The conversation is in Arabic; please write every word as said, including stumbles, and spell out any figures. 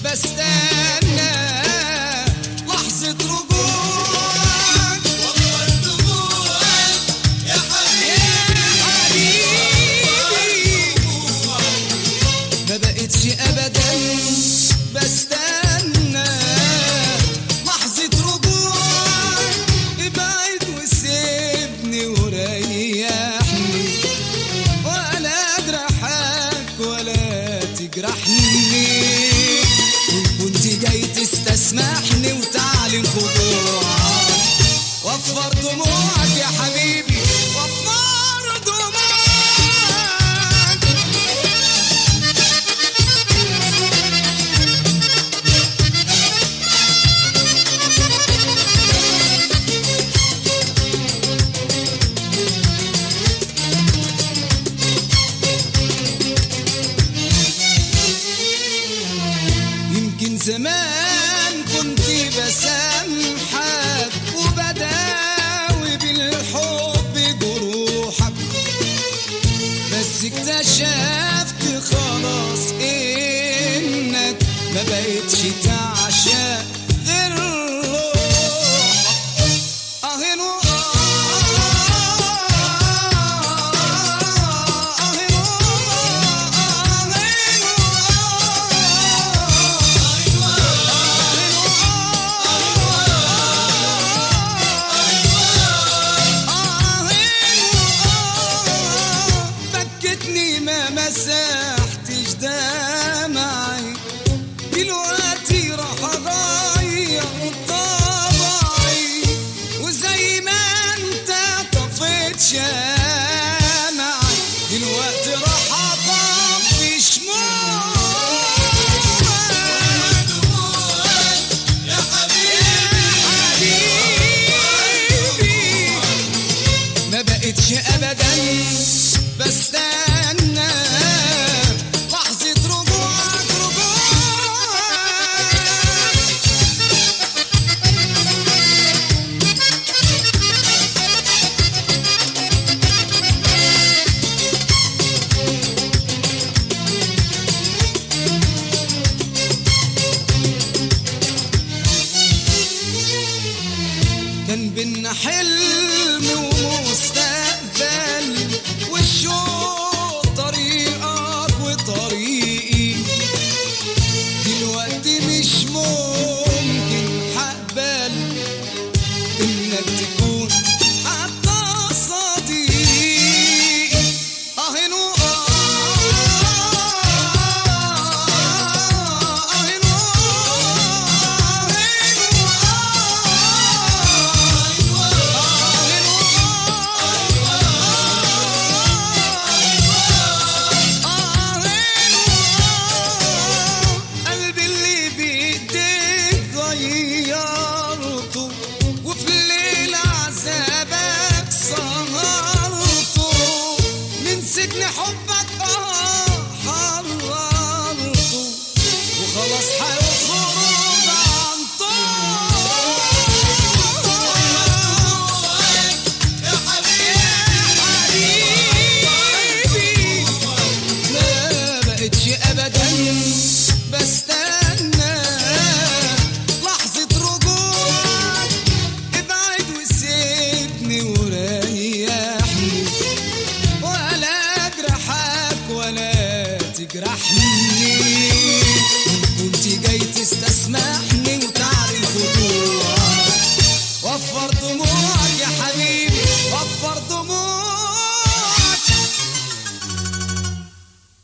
بستنى لحظة رجوعك وفر دموعك يا حبيبي ما بقتش أبدا بستنى لحظة رجوعك ابعد وسيبني وريحني ولا أجرحك ولا تجرحني كنت جاي تستسمحني وتعلن خضوعك وفر دموعك يا حبيبي وفر دموعك يمكن زمان كنت بسامحك وبداوي بالحب جروحك بس اكتشفت خلاص انك ما بقتش تعشق غير روحك اهين ما مسحتش دمعي دلوقتي راح اغير طبعي وزي ما انت طفيت شمعي دلوقتي راح اطفي شموعك يا حبيبي ما بقتش ابدا بستنى لحظة رجوعك رجوعك كان بينا حلم ومستقبل والشوق طريقك وطريقي دلوقتي مش ممكن هقبل انك تكون حتى صديقي اهين سجن حبك اه حررته وخلاص حياتي